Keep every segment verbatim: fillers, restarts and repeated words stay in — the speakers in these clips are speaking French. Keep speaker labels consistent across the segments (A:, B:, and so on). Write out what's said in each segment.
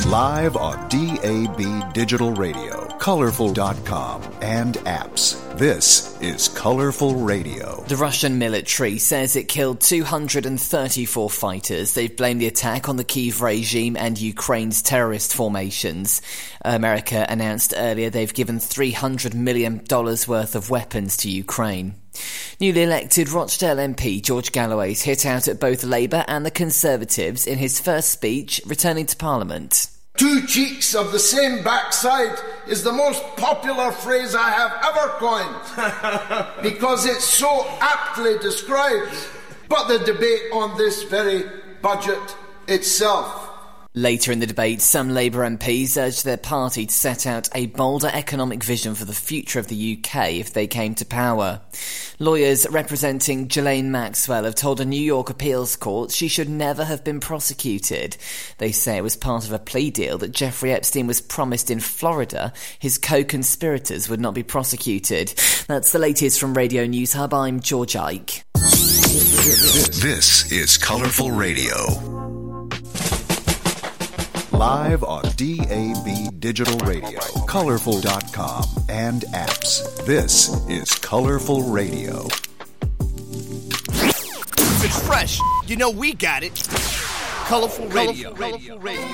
A: Live on D A B Digital Radio, colorful dot com, and apps. This is Colorful Radio.
B: The Russian military says it killed two hundred thirty-four fighters. They've blamed the attack on the Kyiv regime and Ukraine's terrorist formations. America announced earlier they've given three hundred million dollars worth of weapons to Ukraine. Newly elected Rochdale M P George Galloway's hit out at both Labour and the Conservatives in his first speech returning to Parliament.
C: Two cheeks of the same backside is the most popular phrase I have ever coined because it so aptly describes but the debate on this very budget itself.
B: Later in the debate, some Labour M Ps urged their party to set out a bolder economic vision for the future of the U K if they came to power. Lawyers representing Ghislaine Maxwell have told a New York appeals court she should never have been prosecuted. They say it was part of a plea deal that Jeffrey Epstein was promised in Florida his co-conspirators would not be prosecuted. That's the latest from Radio News Hub. I'm George Ike.
A: This is Colorful Radio. Live on D A B Digital Radio, colorful dot com, and apps. This is Colorful Radio.
D: If it's fresh, you know we got it. Colorful Radio. Colorful Radio.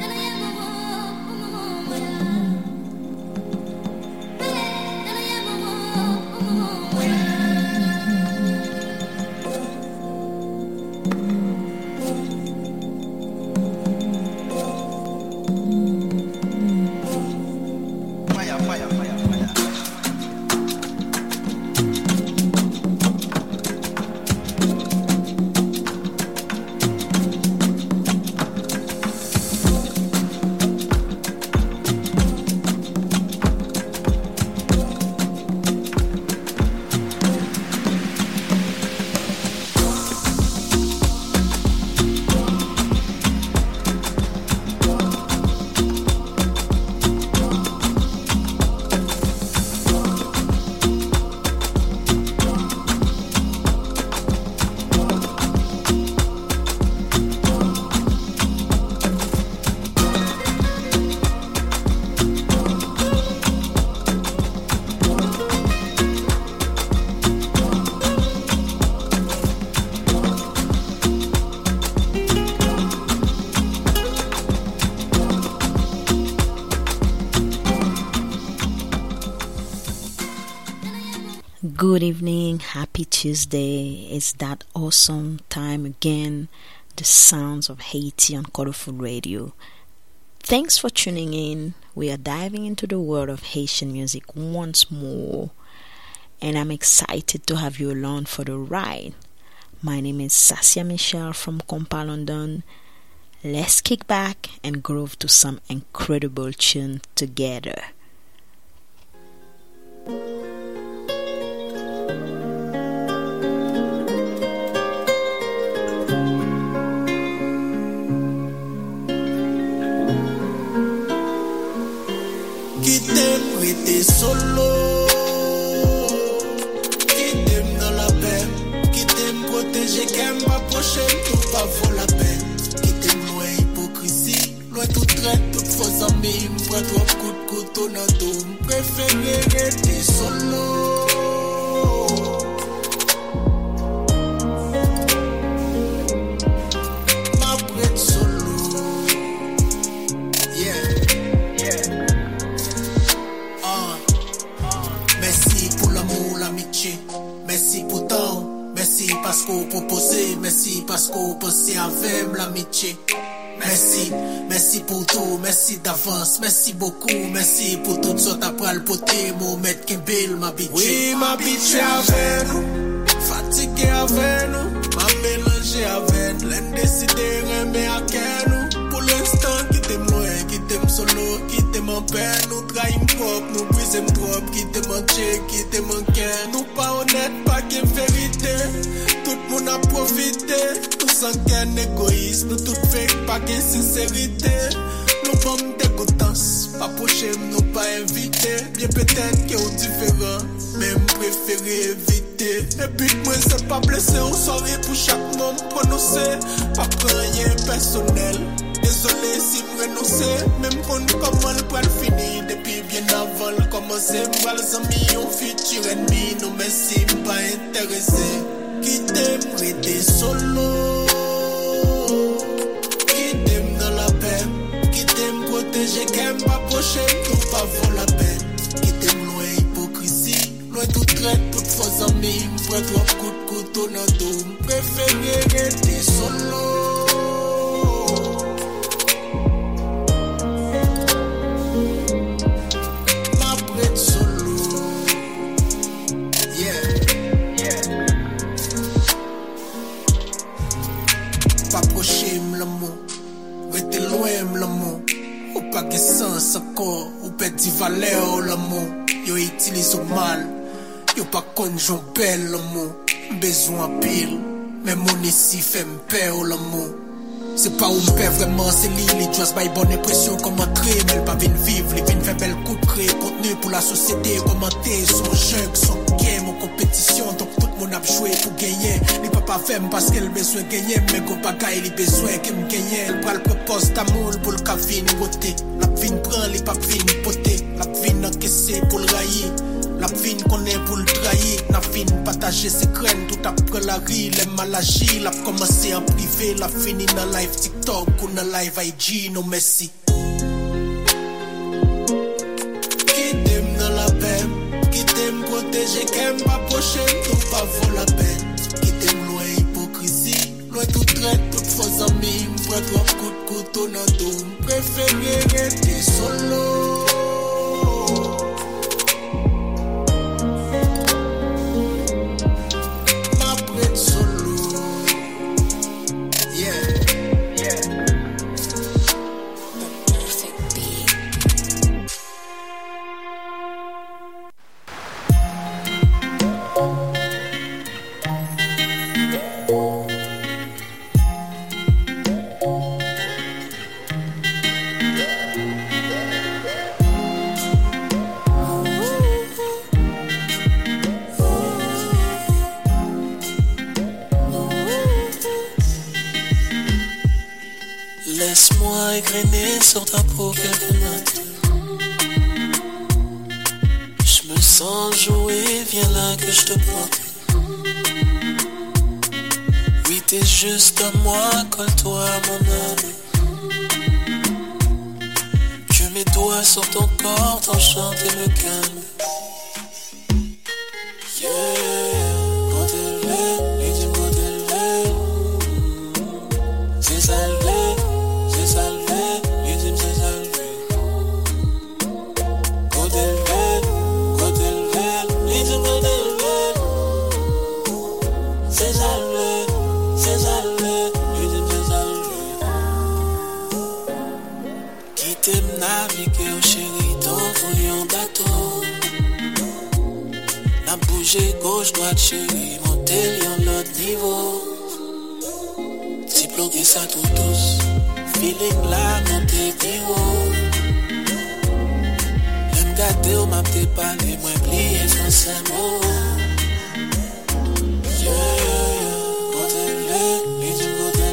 E: Good evening, happy Tuesday. It's that awesome time again, the sounds of Haiti on Colorful Radio. Thanks for tuning in. We are diving into the world of Haitian music once more, and I'm excited to have you along for the ride. My name is Sassia Michelle from Compa, London. Let's kick back and groove to some incredible tune together.
F: Quittez-moi, restez solo. Quittez-moi dans la paix. Quittez-moi protéger, qu'elle m'approche, tout pas vaut la peine. Quittez-moi loin hypocrisie, loin tout traite, toute fausse amie. M'prends trop coup de couteau dans tout. M'préférez rester solo. M'apprête solo. Yeah. Merci pour tant, merci parce qu'on proposait, merci parce qu'on pensait avec l'amitié. Merci, merci pour tout, merci d'avance, merci beaucoup, merci pour tout ce t'apprends le poté, mon maître Kimbel m'habitue. Oui, m'habitue avec nous, fatigué avec nous, m'a mélangé avec nous, l'indécidé remet à qu'elle nous. Pour l'instant, quittez moi, quittez solo, quittez mon père, nous trahim propre, nous brisem trop, quittez mon tché, quittez mon cœur, nous pas honnête, pas qu'une vérité, tout le monde a profité, nous sans qu'un égoïsme, nous tout fake, pas qu'une sincérité, nous pommes dégoûtance, pas prochain, nous pas invité, bien peut-être qu'il y a différent, même préféré éviter, et puis moi c'est pas blessé, on soirée pour chaque nom prononcé, pas rien personnel. Désolé si m'renoncer, même qu'on comment le poil fini depuis bien avant le commencer, m'val amis on futur ennemi, nous merci pas intéressé. Qui t'aime rester solo, qui t'aime dans la peine, qui t'aime protéger, qui aime pas prochain, tout pas vaut la peine. Qui t'aime loin hypocrisie, loin tout traite, toute fausse amie, m'prend trop coup de couteau dans tout, m'préféré rester solo. Sens encore, ou petit valeur l'amour, yo utilise au mal, yo pas conjon belle l'amour, besoin pile, mais mon ici fait m'peur l'amour. C'est pas où m'père vraiment, c'est lui, les just by bonne impression, comment créer, mais pas vin vivre, les vin fait belle coup de créer, contenu pour la société, commenter, son jeu, son game, en compétition, donc tout le monde a joué pour gagner, les papa fait parce qu'elle besoin de gagner, mais go bagaille, les besoin qu'elle me gagne, elle prend le propose d'amour pour le café, voter. La vin prend les pas vin poté, la vin encaissé pour le railler, la vin connaît pour le trahir, la vin partager ses graines tout après la rue, les mal agir, la commencé en privé, la fini dans live TikTok ou dans live I G, no merci. Qui t'aime dans la peine, qui t'aime protéger, qui aime pas prochain, tout pas vaut la peine. Qui t'aime loin hypocrisie, loin tout traite, toute fausse amie, m'prend trop coup de couteau dans tout, m'préféré rester solo. M'apprête solo. Yeah, yeah. The perfect beat. Laisse-moi égrener sur ta peau quelques notes. Je me sens jouer, viens là que je te porte. Oui, t'es juste à moi, colle-toi à mon âme. Que mes doigts sur ton corps t'enchantent et me calment. Yeah, pour t'élever, et dis pour t'élever. C'est salvé. Naviguer au chéri dans ton bateau. La bouger gauche, droite chéri, monter en l'autre niveau. Si bloquer ça tout douce, feeling la montée niveau. Même gâté ou m'a t'es parlé, moi plié français mot. Yeah, yeah, yeah, côté le, les deux côté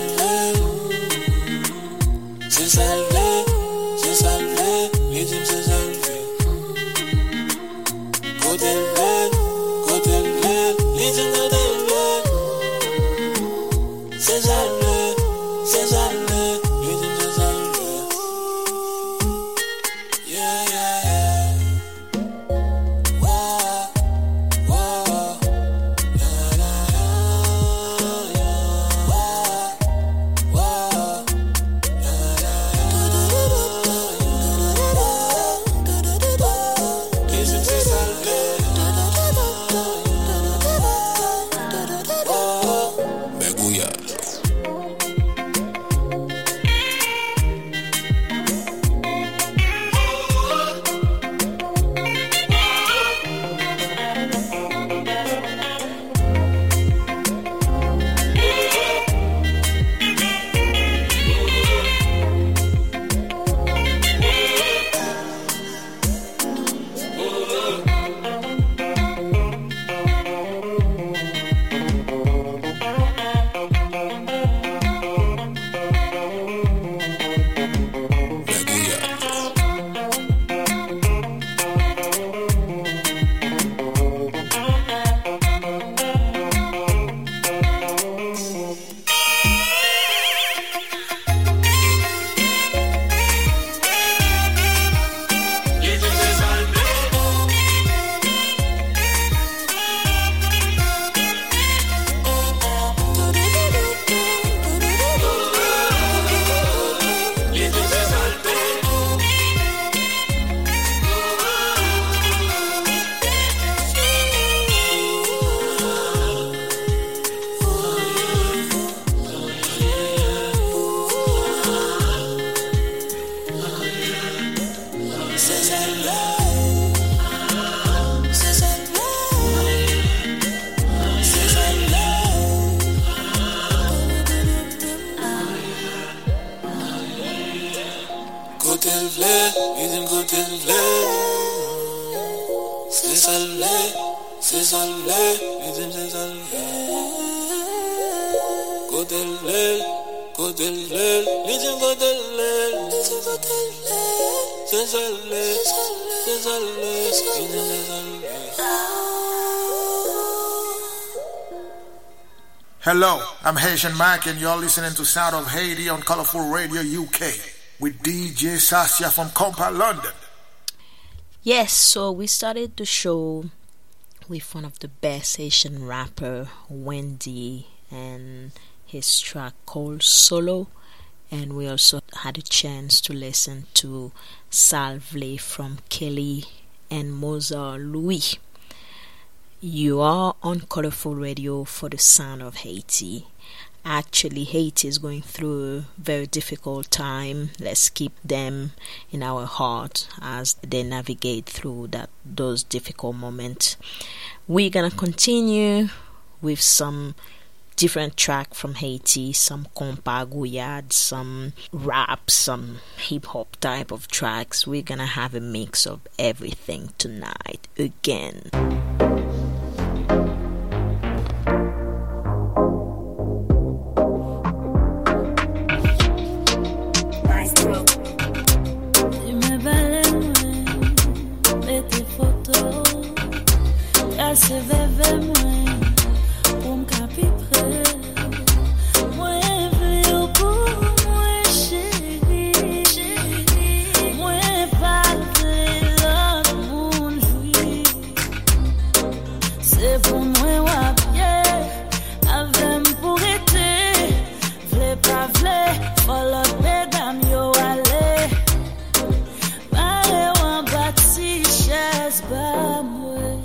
F: le. C'est salvé. Salvé, les dîmes c'est salvé. Côté le, côté le, les dîmes côté le. C'est salvé, c'est salvé, les dîmes c'est salvé. Yeah, yeah, yeah. Wow, wow. Yeah, yeah, yeah, yeah. Wow, wow. Yeah, yeah, din kote lè. Se sa lè, se sa lè, li din se sa lè. Kote lè, kote lè, li din kote lè. Se sa lè, se sa lè, li din se sa lè.
G: Hello, I'm Haitian Mike and you're listening to Sound of Haiti on Colorful Radio U K with D J Sasha from Compa, London.
E: Yes, so we started the show with one of the best Haitian rapper, Wendy, and his track called Solo. And we also had a chance to listen to Salve from Kelly and Mozart Louis. You are on Colorful Radio for the Sound of Haiti. Actually, Haiti is going through a very difficult time. Let's keep them in our heart as they navigate through that those difficult moments. We're gonna continue with some different track from Haiti, some compa gouyade, some rap, some hip hop type of tracks. We're gonna have a mix of everything tonight again.
H: Se veve mwen pou m'kapi pre mwen vle ou pou mwen chéri mwen patre lot moun jwi se pou mwen wapye avem pou rete vle pa vle folot bedam yo ale pare wan bati ches ba mwen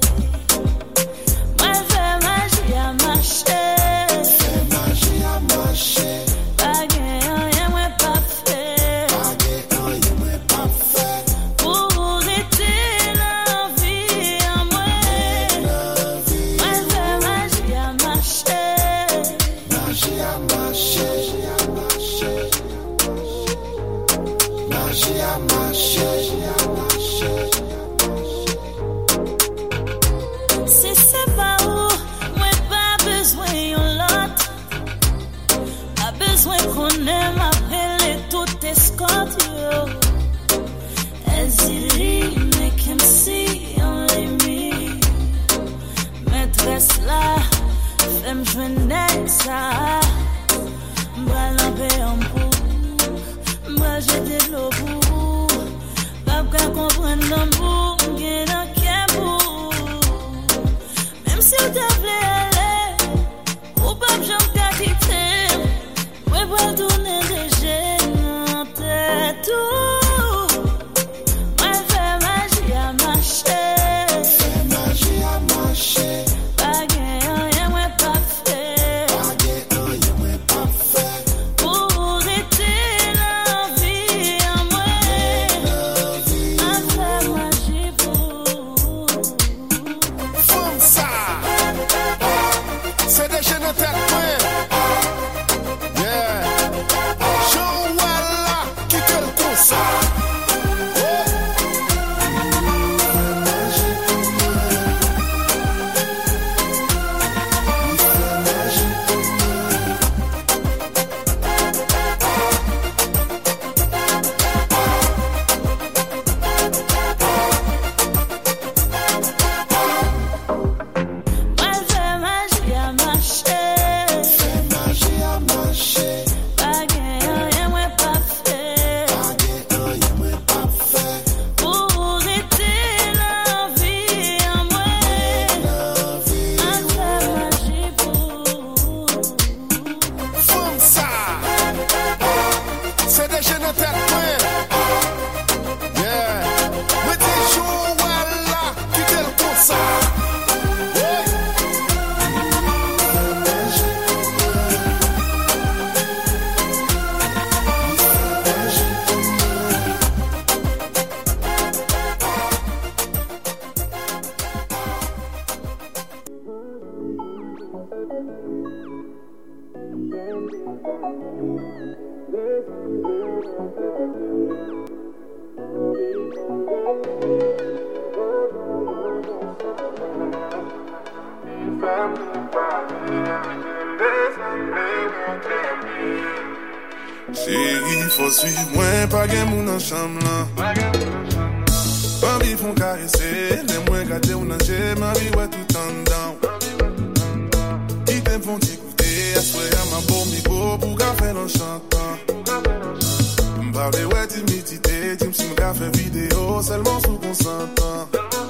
I: Chérie, faut suivre moi, pas gen moun nan chambre là. Mami font caresser, les moins gâtés ou nan j'ai, mami ouais tout en down. Qui t'aime font t'écouter, à souhait à ma beau micro pour café dans chantant. M'parle ouais timidité, dis m'si m'ga fait vidéo, seulement sous consentant.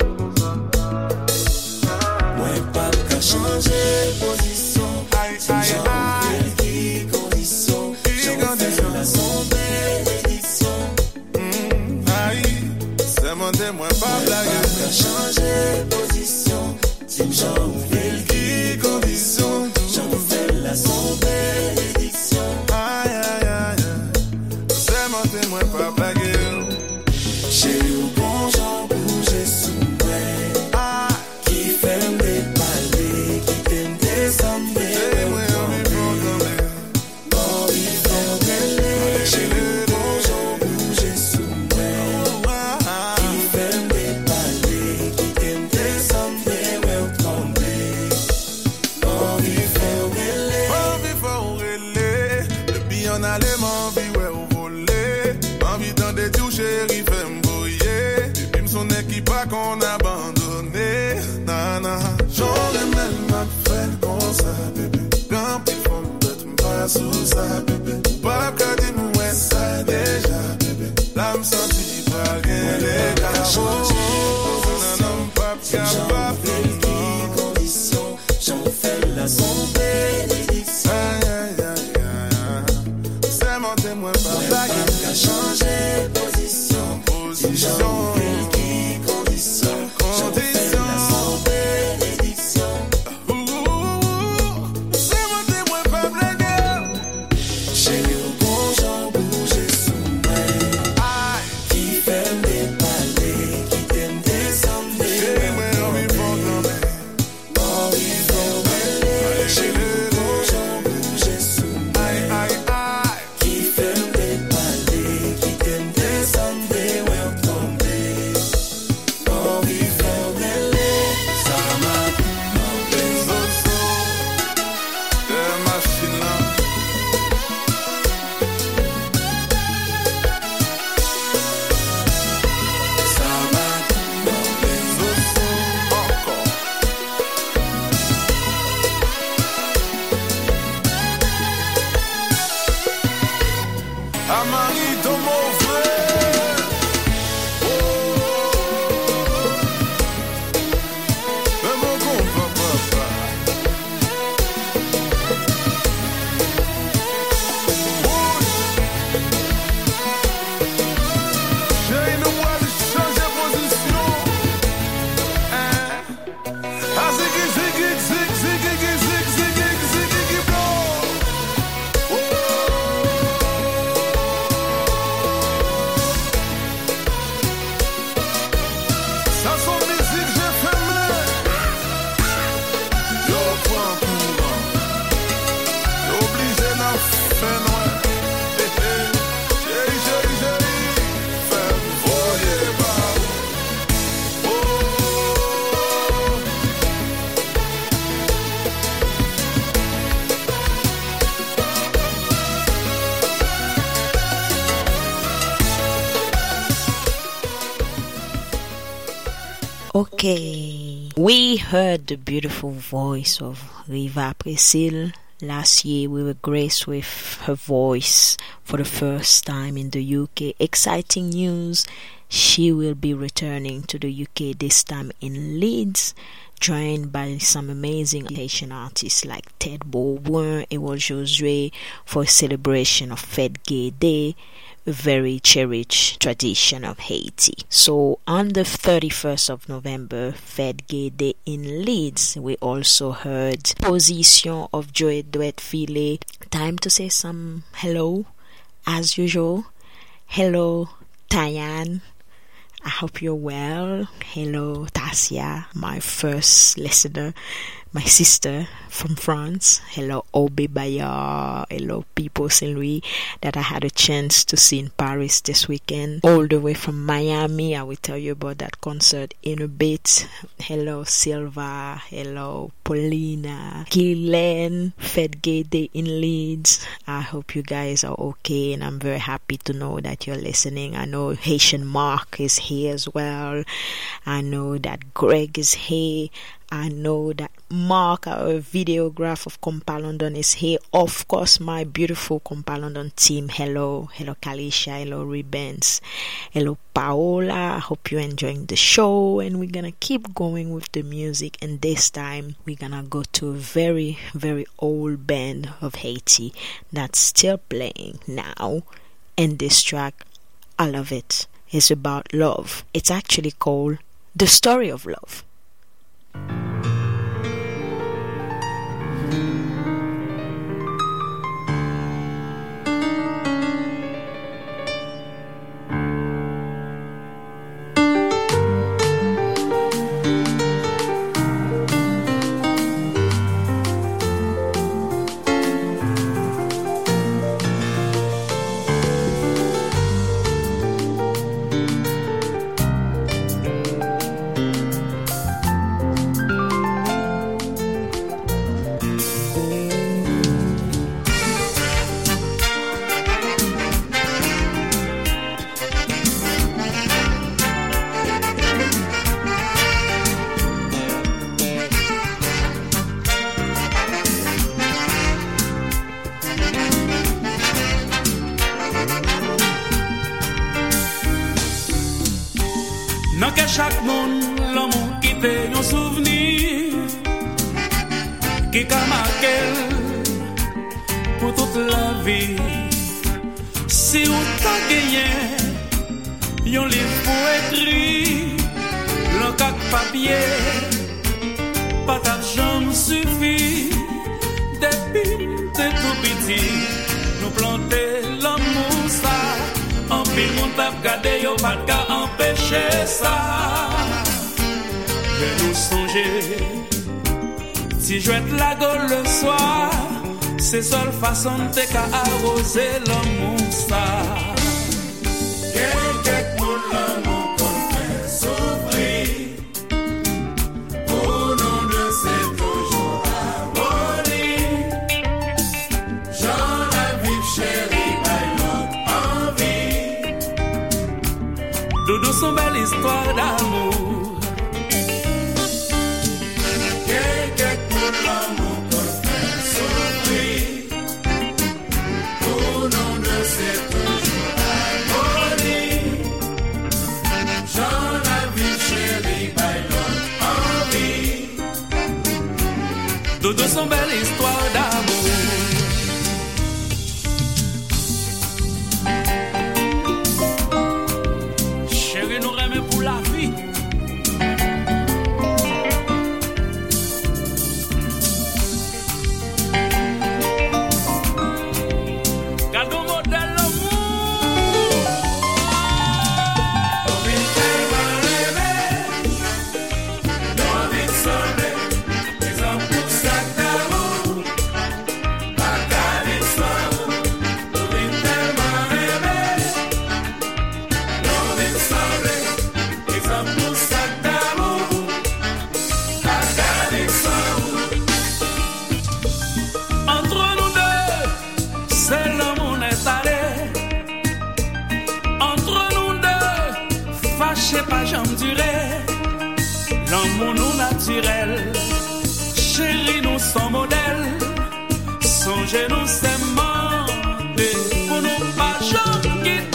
F: Moi pas qu'à changer position, si j'en qui condition, j'en fais la son bénédiction.
I: Aïe, c'est mon témoin pas blague.
F: Qu'à changer position, si j'en qui condition, j'en fais la son bénédiction.
I: Aïe aïe aïe, c'est mon témoin pas blague.
F: Chérie au bon j'en bouge sous moi, qui fait me parler, qui t'aime descendre.
I: Qu'on a abandonné, nana. J'aurais même ma fait comme ça, bébé. Quand il faut me mettre pas sous ça, bébé. Pas qu'à dire nous, ouais, ça déjà, bébé. Là, me sentis pas bien, les gars. Non, non, pas capable.
F: Qui condition, j'en fais la son bénédiction.
I: Aïe, aïe, aïe, aïe. C'est mon témoin, pas blague.
F: Qu'à changer position, position.
E: Okay, we heard the beautiful voice of Riva Priscilla. Last year we were graced with her voice for the first time in the U K. Exciting news, she will be returning to the U K, this time in Leeds, joined by some amazing Haitian artists like Ted Bourboin, Ewol Josue, for a celebration of Fête Gay Day, a very cherished tradition of Haiti. So on the thirty-first of November, Fête Gay Day in Leeds, we also heard Position of Joe Duet File. Time to say some hello, as usual. Hello, Tayan. I hope you're well. Hello, Tasia, my first listener. my sister from France. Hello, Obe Bayard. Hello, people Saint Louis that I had a chance to see in Paris this weekend. All the way from Miami. I will tell you about that concert in a bit. Hello, Silva. Hello, Paulina. Guylaine. Fed Gay Day in Leeds. I hope you guys are okay, and I'm very happy to know that you're listening. I know Haitian Mark is here as well. I know that Greg is here. I know that Mark, our videographer of Compa London, is here. Of course, my beautiful Compa London team. Hello. Hello, Kalisha. Hello, Ribbons. Hello, Paola. I hope you're enjoying the show. And we're going to keep going with the music. And this time, we're going to go to a very, very old band of Haiti that's still playing now. And this track, I love it. It's about love. It's actually called The Story of Love.
J: Nan ke chak moun l'amou kite yon souvenir ki ka markel pou toute la vie. Si ou ta genyen yon liv pou ekri, l'an kak papye pata jam sufi. Depi te tout piti nou plante l'amour sa. En pile moun tap gade yo pat ka empêche ça. Je nous songer si jouette la gueule le soir, c'est seule façon de ka arroser l'amour ça. Quelques moun l'amour qu'on fait souffrir, pour nous deux c'est toujours harmonie. J'en ai vu chérie. Doudou son belle histoire d'amour. Quelqu'un pour l'amour qu'on fait souffrir, pour nous deux c'est toujours harmonie. J'en ai vu chérie, bailon envie. Doudou son belle histoire d'amour. L'amour nous naturel, chérie nous sans modèle, songez nous s'aimer, pour nous pas jamais quitter.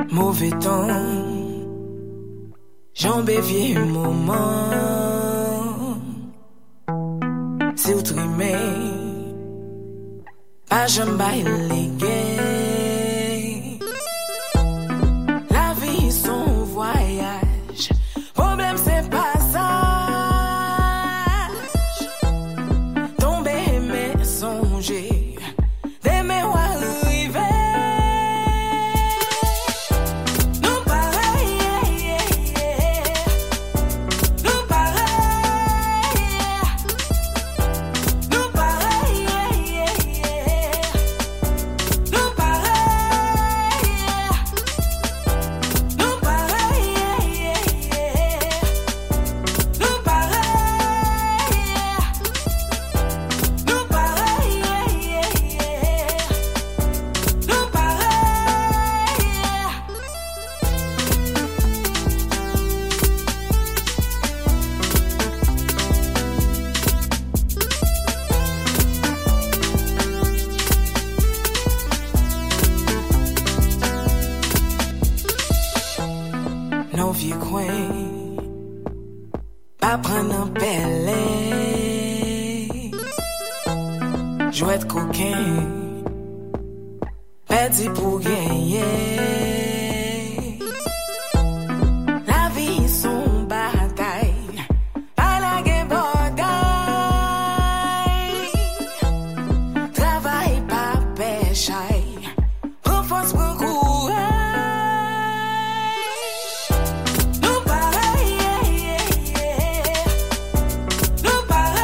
K: mauvais temps, j'en bévier un moment, si vous trimez, pas j'en baille les gays. La vie son voyage, problème c'est passage, tomber mais songer, des mémoires. Jouet coquin, petit pour gagner. La vie son bataille, pas la guerre bataille. Travail pas péchaille, prends force pour courage. Nous pareil, nous pareil.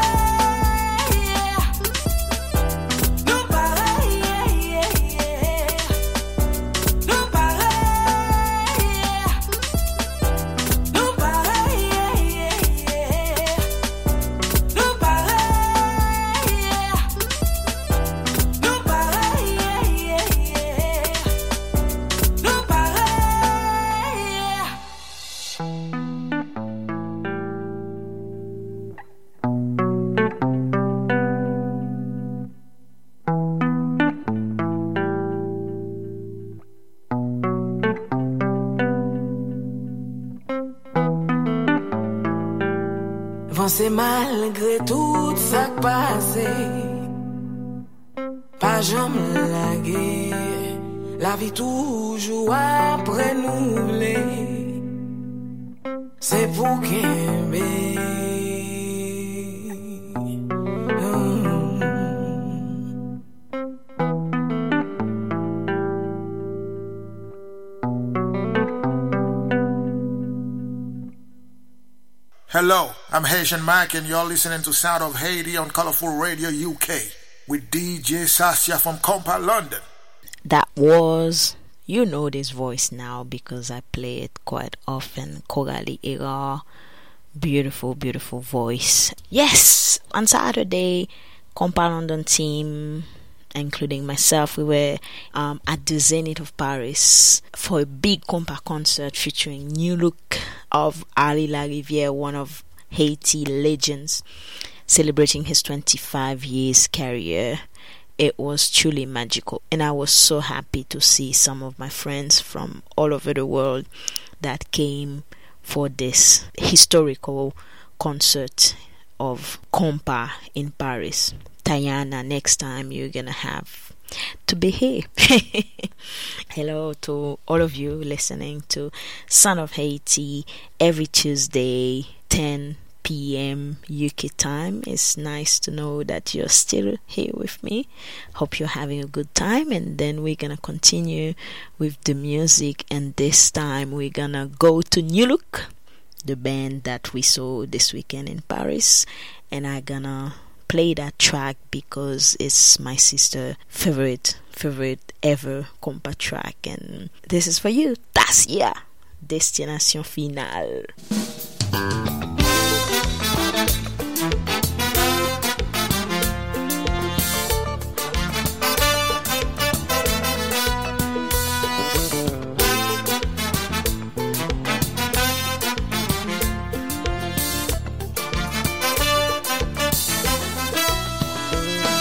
K: C'est malgré tout ça qui passé, pas jamais lagué, la vie toujours après nous les, c'est pour qu'aimer.
G: Hello, I'm Haitian Mike and you're listening to Sound of Haiti on Colorful Radio U K with D J Sassia from Compa, London.
E: That was, you know this voice now because I play it quite often, Coralie Era. Beautiful, beautiful voice. Yes, on Saturday, Compa London team, including myself, we were um, at the Zenith of Paris for a big Compa concert featuring New Look of Ali Lariviere, one of Haiti legends, celebrating his twenty-five years career. It was truly magical, and I was so happy to see some of my friends from all over the world that came for this historical concert of Compa in Paris. Tayana, next time you're gonna have to be here. Hello to all of you listening to Son of Haiti every Tuesday, ten p.m. U K time. It's nice to know that you're still here with me. Hope you're having a good time, and then we're gonna continue with the music, and this time we're gonna go to New Look, the band that we saw this weekend in Paris, and I'm gonna play that track because it's my sister's favorite favorite ever compa track, and this is for you, Tassia, Destination Finale.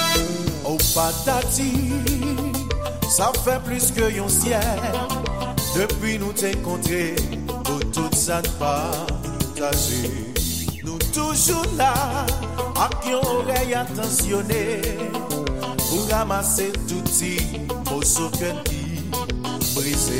F: Patati, ça fait plus que yon ciel
L: Depuis nous t'es encontrés, pour tout ça ne partager. Nous toujours là, à qui oreille attentionnée, pour ramasser tout petit morceau cœur qui brisé.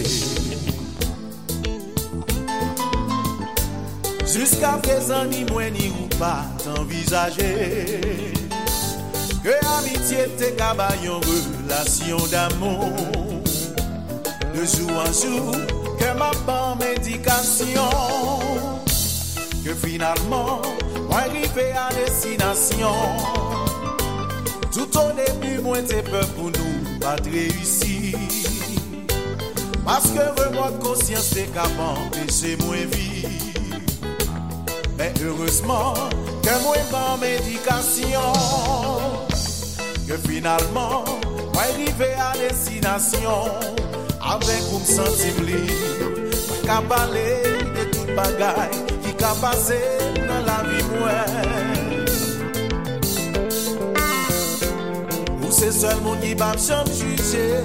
L: Jusqu'à présent, ni moi ni ou pas t'envisager que amitié t'es cabayon relation d'amour. De jour en jour, que ma bonne médication, que finalement, moi arrivé à destination. Tout au début, moi t'es peur pour nous pas réussir. Parce que remords conscience t'es capable d'empêcher moi vivre. Mais heureusement que moi pas médication, que finalement moi arrivé à destination. Avec vous me sentir libre, qu'à parler de toute bagaille qui qu'a passé dans la vie moi. Ou c'est seul mon qui va me juger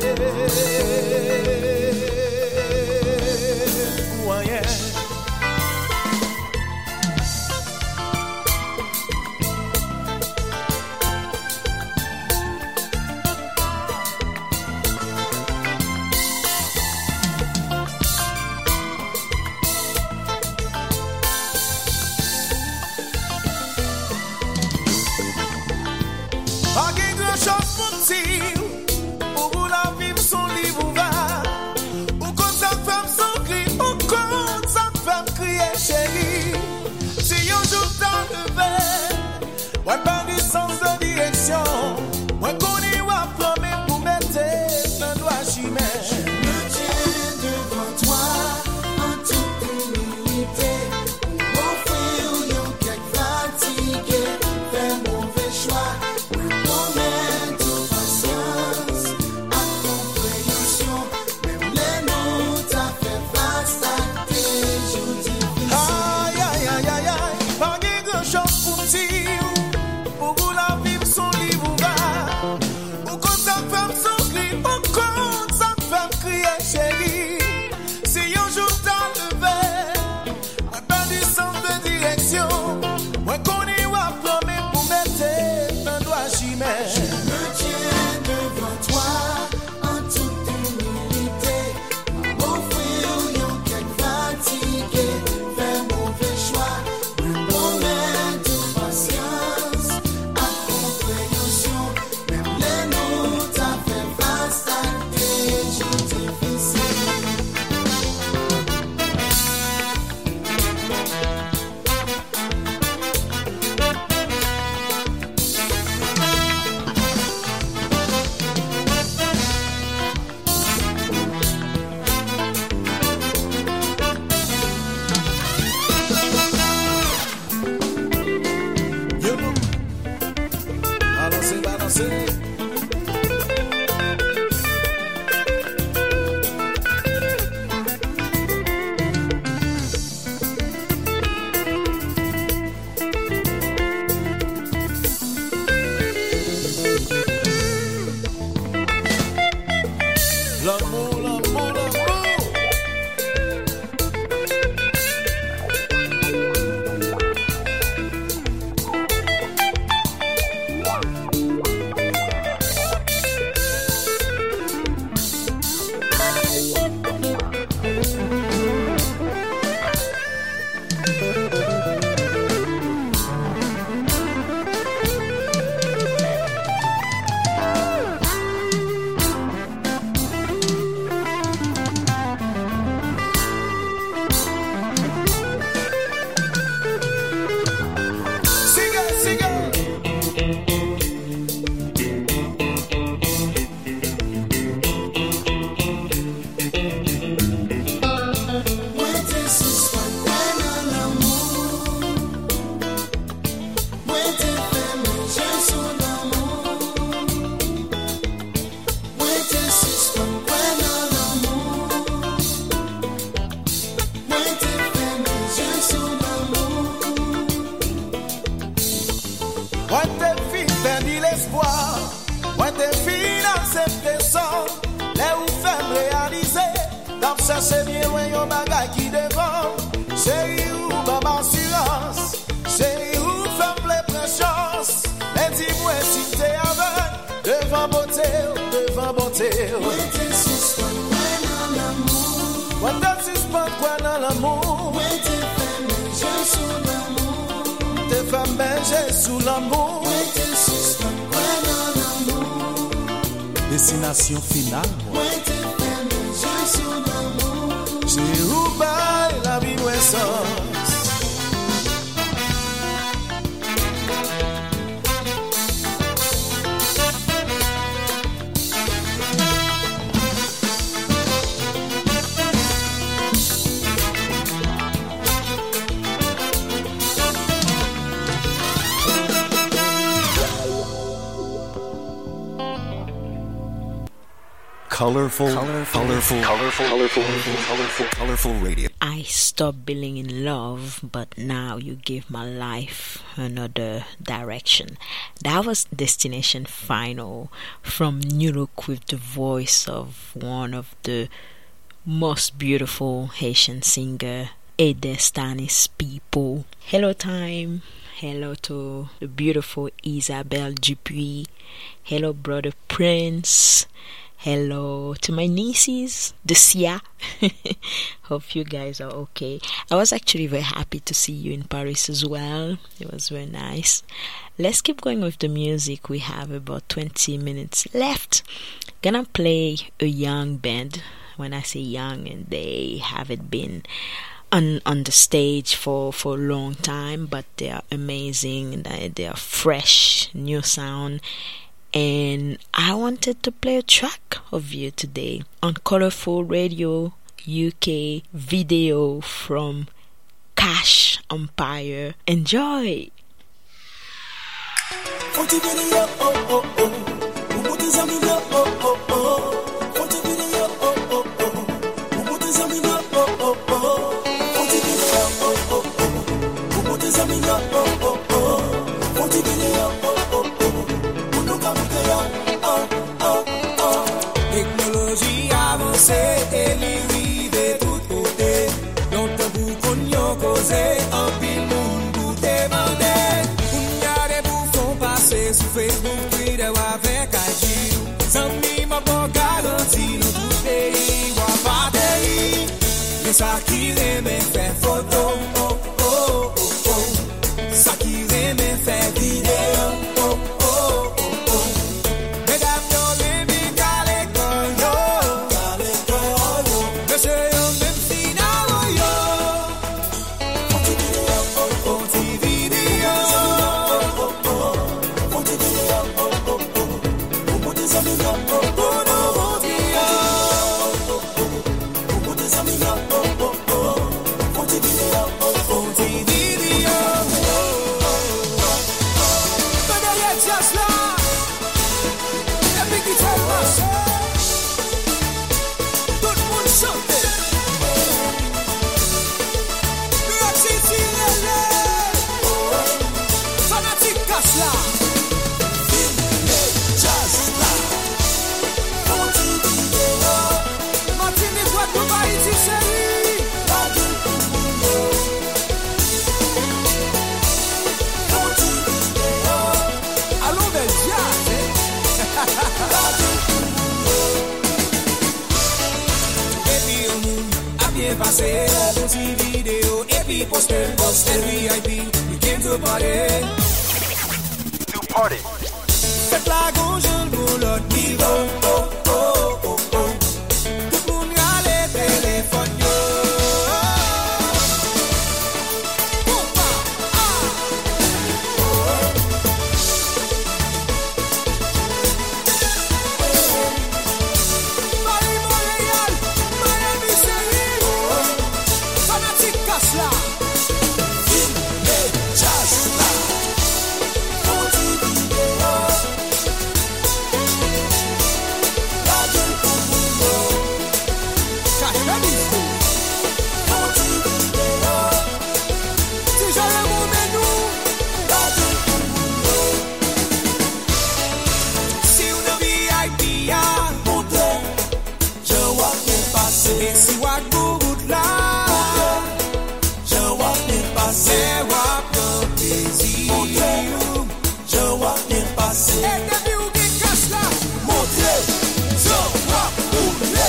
L: ou rien. Moi pas du sens de direction, moi connais ou promet pour mettre un doigt chimère.
F: Je me tiens devant toi en toute humilité, m'offrir yon quelque fatigué, fait mauvais choix, moi promets toute patience, à compréhension, même les noms t'a fait face à tes jours difficiles.
L: Aïe aïe aïe aïe aïe, pas de grand chose pour dire. Pour vous la vivre son livre ouvert. Ou quand ça fait son cri, ou quand ça fait crier chérie. Si un jour t'as levé, moi pas du sens de direction. Moi connais ou à promet pour mettre un doigt chimère.
F: Je me tiens devant toi en toute humilité. M'offrir yon quelque fatigué, fait mauvais choix. Me promets toute patience. Même les noms t'a fait face à tes jours difficiles.
L: Balancez, balancez. L'amour, l'amour, l'amour. ça c'est bien ouais yon bagay qui devant. C'est où baba assurance. C'est où femme les precious. Et dis-moi si t'es avec devant beauté, devant beauté.
F: Ouais t'es suspend quoi dans l'amour.
L: Ouais t'es suspend quoi dans l'amour.
F: Ouais t'es femme berger sous l'amour.
L: T'es femme berger sous l'amour.
F: Ouais t'es suspend quoi dans l'amour.
L: Destination finale.
F: Ouais t'es femme berger sous l'amour.
L: C'est où bail la vie ouessance.
A: Colorful, colorful, colorful, colorful, colorful, colorful, colorful radio.
E: I stopped being in love, but now you give my life another direction. That was Destination Final from New Look with the voice of one of the most beautiful Haitian singer, Edestanis people. Hello time. Hello to the beautiful Isabelle Dupuis. Hello brother Prince. Hello to my nieces, the Sia. Hope you guys are okay. I was actually very happy to see you in Paris as well. It was very nice. Let's keep going with the music. We have about twenty minutes left. Gonna play a young band. When I say young, and they haven't been on on the stage for, for a long time, but they are amazing. They are fresh, new sound. And I wanted to play a track of you today on Colorful Radio U K video from Cash Empire. Enjoy!
M: Technologie avancée et les de tout côté. Longtemps pour qu'on y a causé, en pile monde pour demander. On y a des bouffons passés sur Facebook, Twitter avec I G. Zami m'a pas garanti, nous tout pays, ou pas pays. Mais ça qui remet fait photo, oh oh oh oh. Ça qui remet fait vidéo, oh oh oh oh. Mesdames, yo, les big à l'école, yo. À l'école, yo. Monsieur, yo, même final, yo. Fonti vidéo, oh oh. Fonti vidéo, oh oh oh. Fonti vidéo, oh oh oh. Pour des amis, yo, oh oh. Pour nos fonti, yo. Oh oh oh. Pour des amis, yo, oh oh oh. Fonti vidéo, oh oh. Fonti vidéo, oh oh oh. But they are just like tout le monde chante. Roxy Tirele, fanatique casse là. Just là. Fonti vidéo. Martinique, Guadeloupe, Haïti, chérie. Fonti vidéo. Allons, bel jazz, hein. Et puis au monde a bien passé. Fonti vidéo et puis poster, poster V I P. We came to party. To party. Faites la gauche pour l'autre niveau. Oh oh oh oh. Tout le monde a les téléphones. Yo. Pompa, ah. Oh. Paris, Montréal, Miami, chérie. Fanatique casse là. Film et jazz là. Fonti vidéo. Et si wak gougout la,
F: Jan wak ne pase,
M: wap nan plezi.
F: montre nou, jan wak ne pase.
M: Et debi ou gen cash la,
F: Montre, jan wak oule.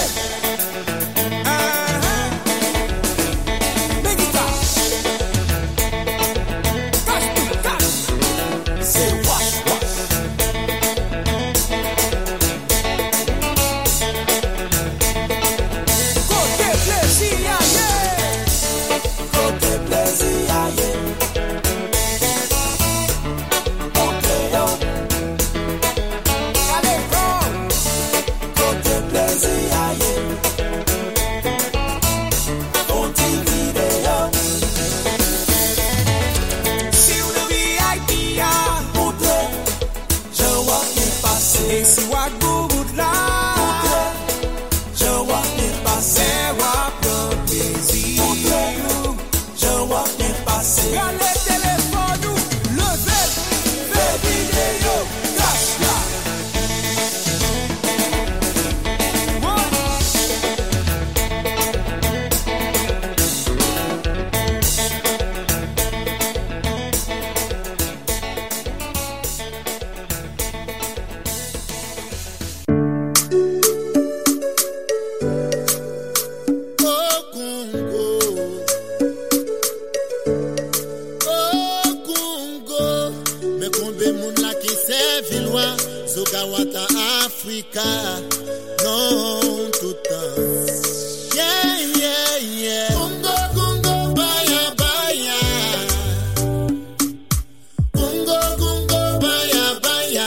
F: C'est wash wash.
M: Côté plaisir, yeah.
F: Côté plaisir, yeah. Montre yo.
M: Allez, go.
F: Côté plaisir, yeah. Conti vidéo.
M: Si ou de V I P,
F: Montre, jan wak ne pase.
M: et si wak gougout la,
F: Jan wak ne pase.
M: wap nan plezi.
F: Montre nou, jan wak ne pase.
M: Gale téléphone nou, leve,
F: Fè vidéo, cash la.
N: Oh Congo, oh Congo, mais combien moun la qui servi loi, Zogawata Africa, non tout temps. Yeah, yeah, yeah. Congo, Congo, baya, baya. Congo, Congo, baya, baya.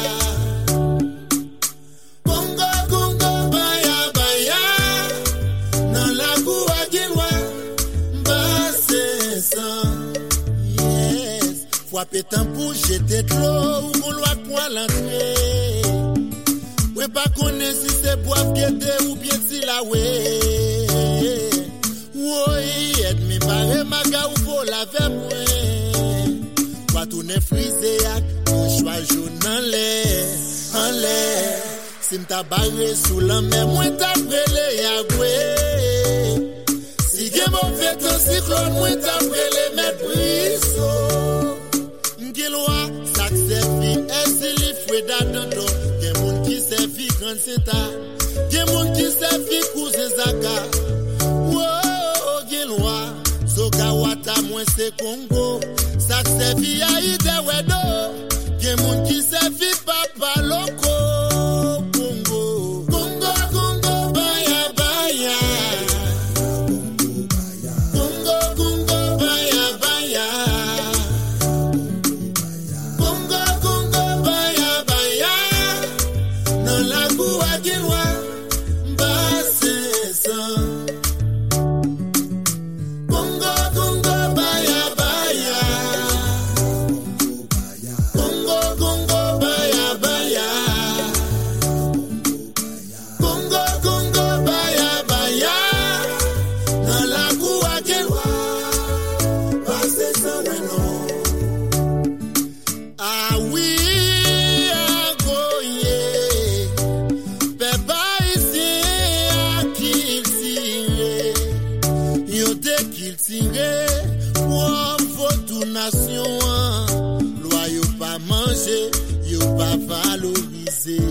N: Congo, Congo, baya, baya. Nan la cour gilwa, basse sang. Yes, frappe tant pour jeter de l'eau ou mon loi pour l'entrée. Ouais, pas connaît si c'est boire guetter ou bien si la ouais. Oui, aide-moi barrer ma gars ou faut la vers moi. Pas tourner frisé yak, mon choix jaune en l'air, en l'air. Si m'ta barré sous la mer, moi t'a brûlé à goué. Si gen mon fait un cyclone, moi t'a brûlé mettre brisseau. M'gilwa, ça servi, est-ce li fouet d'adando. Gen moun qui servi grand senta, gen moun qui servi cousin zaka. Oh, Gilwa, Zogawata, moi c'est Congo. Ça servi à ide wedo, gen moun qui servi papa loco. Congo, Congo, Congo, baya, baya. Congo, Congo, baya, baya. Congo, Congo, baya, baya. Nan la cour gilwa, basse sang. Congo, Congo, baya, baya. Congo, Congo, baya, baya. Congo, Congo, baya, baya. Nan la cour gilwa, basse sang, ouais, non. Ah oui, ah goye. Peba ici, ah qu'il tire. Yo te qu'il tire. Pour votre nation, loi yo pas manger, yo pas valoriser.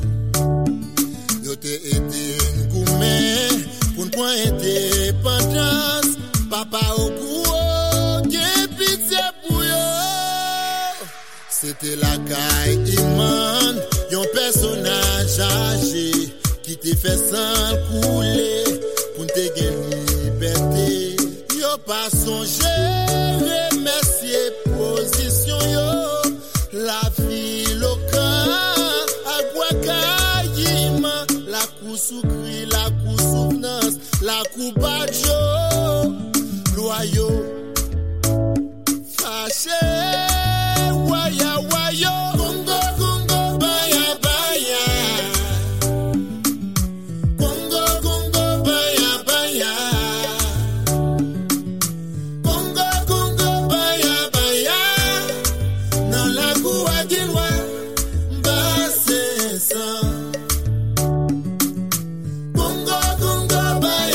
N: Yo te aidé gourmet pour ne point indépendance. Papa au cou, gen pitié pour yo. C'était la caille Iman, yon personnage âgé qui te fait sang couler pour te gen liberté. Yo pas songé, remercier position yo. La ville au camp, à quoi caille Iman, la coup soukri, la coup souvenance, la coup badjo, loyaux, fâché. Waya wayo, Congo, Congo, baya, baya. Congo, Congo, baya, baya. Congo, Congo, baya, baya. Nan la cour gilwa, basse sang. Congo, Congo, baya.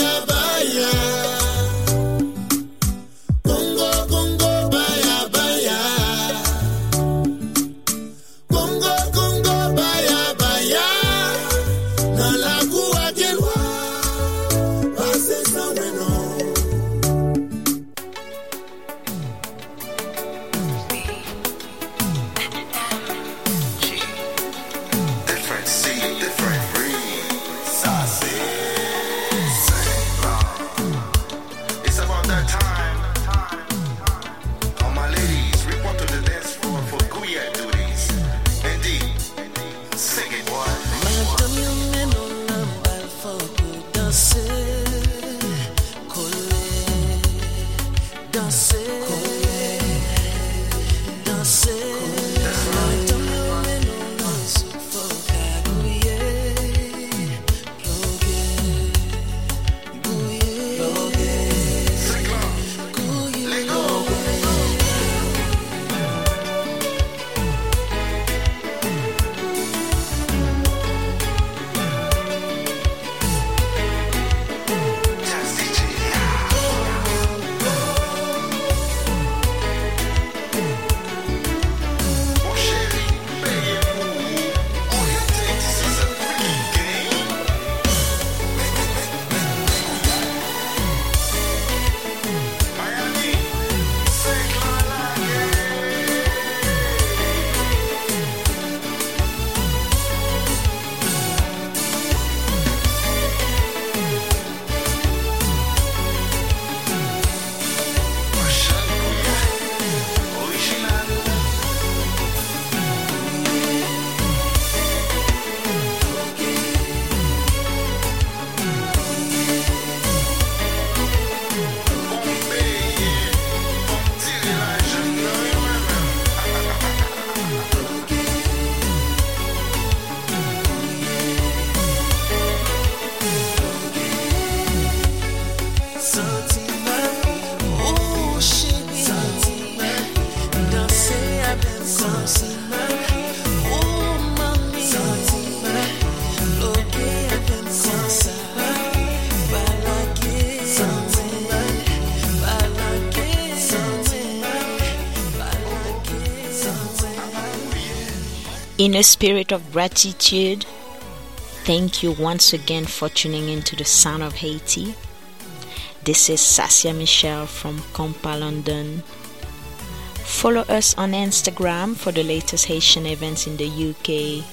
E: In a spirit of gratitude, thank you once again for tuning in to the Sound of Haiti. This is Sassia Michelle from Compa, London. Follow us on Instagram for the latest Haitian events in the U K.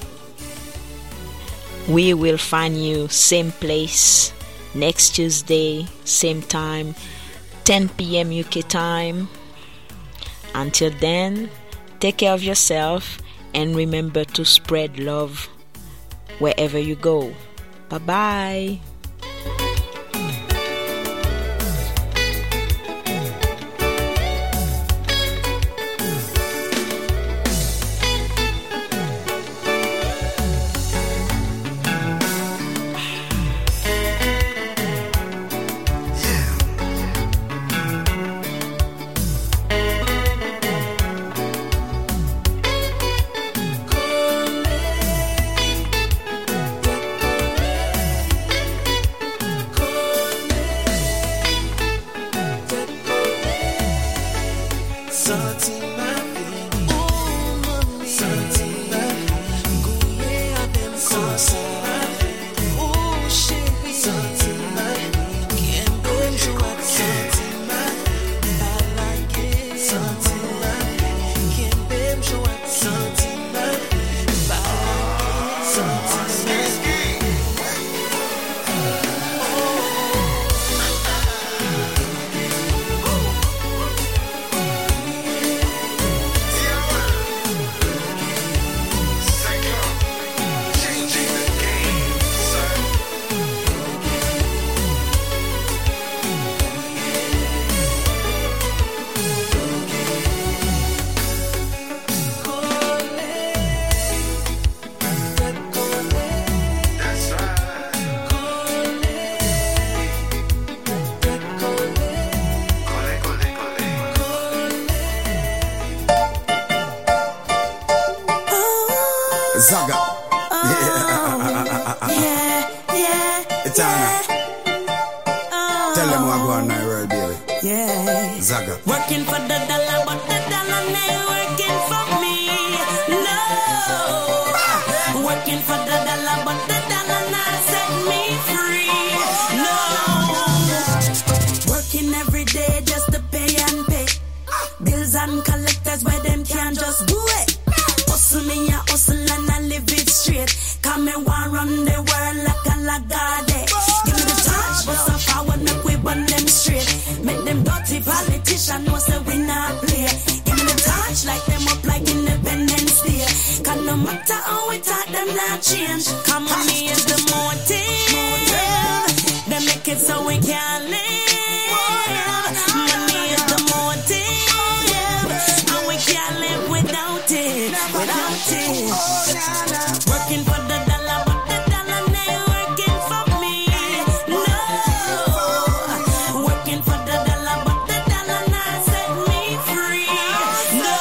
E: We will find you same place next Tuesday, same time, ten p.m. U K time. Until then, take care of yourself and remember to spread love wherever you go. Bye-bye.
O: Zaga.
H: Oh, yeah, yeah.
O: Etana.
H: Oh,
O: Tell them what go on now, right, baby.
H: yeah.
O: Zaga.
H: Working for the dollar, but the dollar ain't working for me. No. Working for the dollar, but the dollar not set me free. No. Working every day just to pay and pay. Bills and collectors where them can't just do it. Hustle me a hustle and I live it straight. Come and want run the world like a lagade. Give me the touch, but so forward make we burn them straight. Make them dirty politicians know say we not play. Give me the touch like them up like Independence Day. Cause no matter how we talk, them not change. Come on, me is the motive. They make it so we can't live. Money is the motive. And we can't live without it. Without it. Working for the dollar, but the dollar ain't working for me. No. Working for the dollar, but the dollar not set me free. No.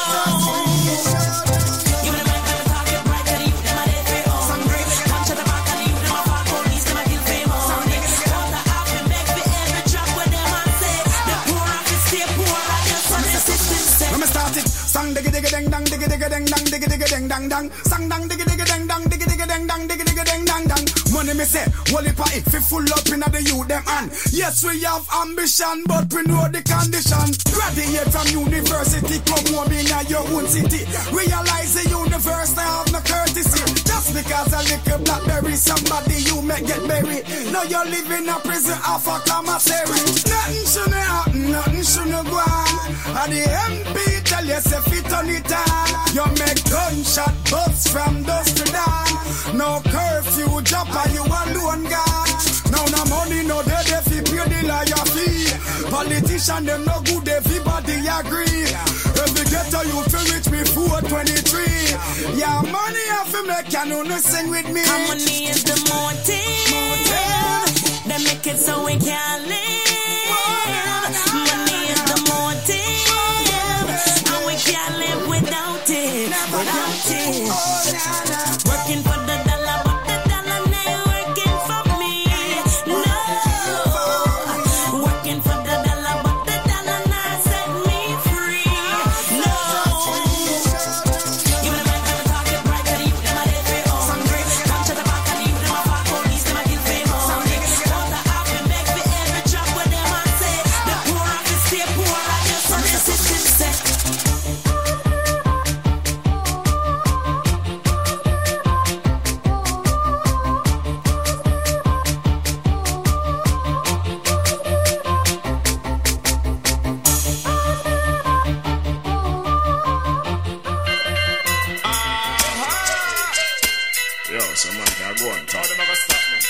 H: Give me the mic and the target bright, tell you them a dead free hungry. Punch at the back and leave them a fat police, them a kill famous. All the half and beg for every track where them a say. The poor have to stay poor and just on the system say.
O: When me start it, sang diggy diggy ding dang, diggy diggy ding dang, diggy diggy ding dang dang, sang dang diggy diggy ding dang, diggy diggy ding dang, diggy diggy ding dang dang. Money me say, wally pa it, fi full up inna the youth them hand. Yes we have ambition, but we know the condition. Graduate from university, come home inna your own city. Realize the universe now have no courtesy. Just because a little blackberry, somebody you may get buried. Now you're living a prison off a commissary. Nothing shouldn't happen, nothing shouldn't go on. And the M P tell you say fit on it on. You make gunshot busts from dusk to dawn. No curfew, job and you alone gone. Now no money, no dead, if you pay the lawyer fee. Politician, them no good, everybody agree. Every ghetto you feel rich before twenty-three. Yeah, money have to make you know no sing with me.
H: How money is the motive. They make it so we can't live. Money is the motive. And we can't live without it. Without it. Working for the dollar, but the dollar ain't working for me. No. Working for the dollar, but the dollar not set me free. No. Give me the mic and the target bright, tell you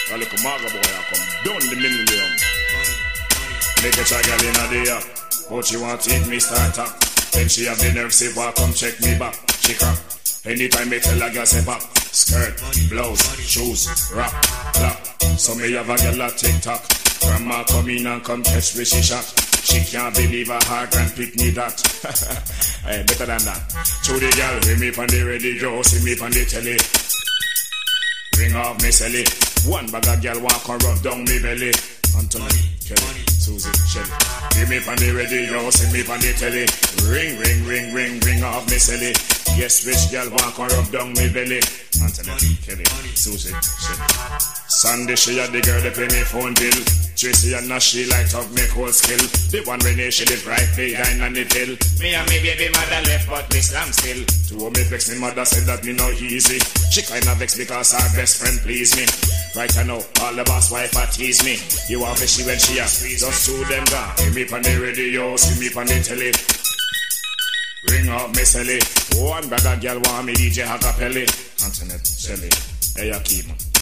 P: A little maga boy I come down the millennium. Make a child girl in a day up. But she want to eat me starter. Then she have the nerve say walk come check me back. She come. Anytime me tell a girl say pop. Skirt, blouse, shoes, rap, clap. So me have a girl a TikTok. Grandma come in and come catch me she shot. She can't believe her heart and pick me that. Hey, better than that. To the girl, ring me on the radio, see me on the telly. Ring off me celly. One bag of girl walk and rub down me belly. Anthony, Kelly, Susie, Shelly. Give me on the radio, see me on the telly. Ring, ring, ring, ring, ring off me celly. Yes, rich girl walk and rub down me belly. Anthony, Kelly, Susie, Shelly. Sunday she had the girl to pay me phone bill. Tracy and Nash she light up make whole skill. The one when she live right behind on the pill. Me and me baby mother left but me slam still. Two of me vex me mother said that me no easy. She kinda vex because her best friend please me. Right I know all the boss wife a tease me. You are fishy when she a squeeze us two them gone. Hear me on the radio, see me on the telly. Ring up me celly. One bag of girl want me D J Hakapelli. Antoinette Shelley, hey Akeem.